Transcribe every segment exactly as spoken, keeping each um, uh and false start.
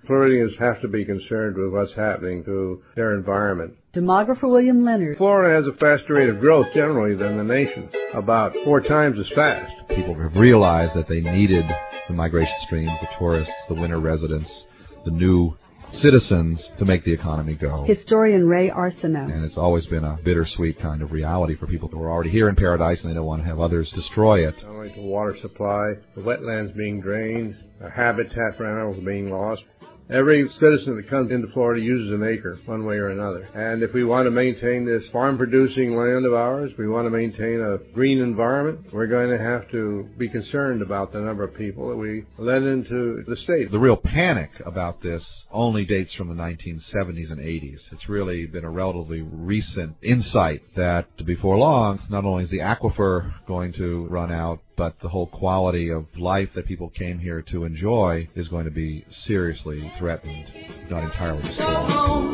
Floridians have to be concerned with what's happening to their environment. Demographer William Leonard. Florida has a faster rate of growth generally than the nation, about four times as fast. People have realized that they needed the migration streams, the tourists, the winter residents, the new citizens to make the economy go. Historian Ray Arsenault. And it's always been a bittersweet kind of reality for people who are already here in paradise and they don't want to have others destroy it. Not only the water supply, the wetlands being drained, the habitat for animals being lost. Every citizen that comes into Florida uses an acre one way or another. And if we want to maintain this farm-producing land of ours, we want to maintain a green environment, we're going to have to be concerned about the number of people that we let into the state. The real panic about this only dates from the nineteen seventies and eighties. It's really been a relatively recent insight that before long, not only is the aquifer going to run out, but the whole quality of life that people came here to enjoy is going to be seriously threatened, not entirely destroyed. Go home,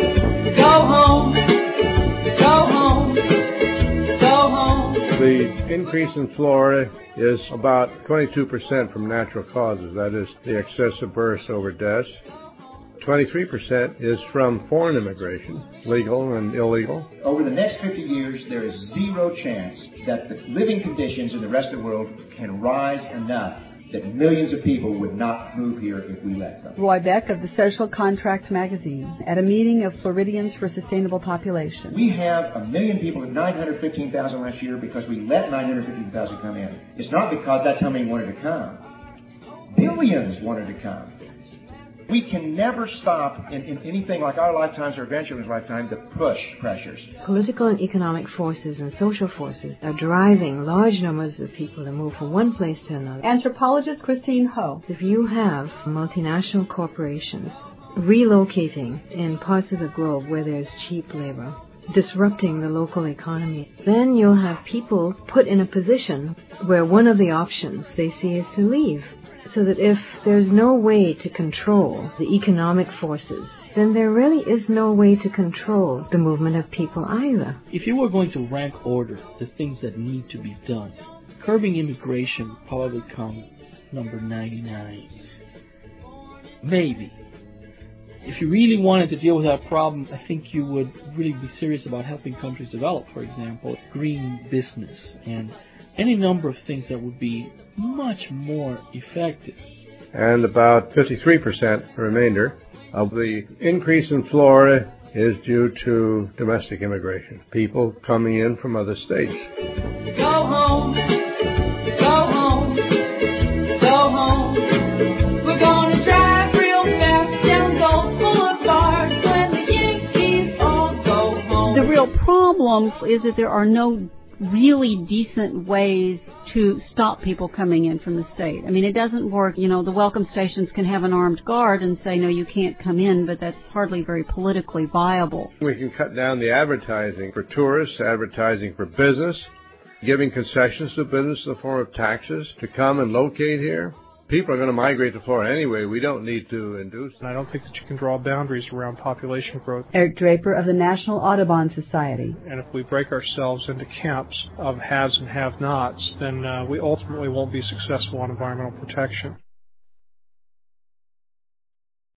go home, go home, go home. The increase in Florida is about twenty-two percent from natural causes, that is, the excessive births over deaths. twenty-three percent is from foreign immigration, legal and illegal. Over the next fifty years, there is zero chance that the living conditions in the rest of the world can rise enough that millions of people would not move here if we let them. Roy Beck of the Social Contract magazine at a meeting of Floridians for Sustainable Population. We have a million people and nine hundred fifteen thousand last year because we let nine hundred fifteen thousand come in. It's not because that's how many wanted to come. Billions wanted to come. We can never stop in, in anything like our lifetimes or grandchildren's lifetime to push pressures. Political and economic forces and social forces are driving large numbers of people to move from one place to another. Anthropologist Christine Ho. If you have multinational corporations relocating in parts of the globe where there's cheap labor, disrupting the local economy, then you'll have people put in a position where one of the options they see is to leave. So that if there's no way to control the economic forces, then there really is no way to control the movement of people either. If you were going to rank order the things that need to be done, curbing immigration would probably come number ninety-nine. Maybe. If you really wanted to deal with that problem, I think you would really be serious about helping countries develop, for example, green business and any number of things that would be much more effective. And about fifty-three percent, the remainder, of the increase in Florida is due to domestic immigration, people coming in from other states. Go home, go home, go home. We're gonna drive real fast and go full bars when the Yankees all go home. The real problem is that there are no really decent ways to stop people coming in from the state. I mean, it doesn't work. You know, the welcome stations can have an armed guard and say, no, you can't come in, but that's hardly very politically viable. We can cut down the advertising for tourists, advertising for business, giving concessions to business in the form of taxes to come and locate here. People are going to migrate to Florida anyway. We don't need to induce them. I don't think that you can draw boundaries around population growth. Eric Draper of the National Audubon Society. And if we break ourselves into camps of haves and have-nots, then uh, we ultimately won't be successful on environmental protection.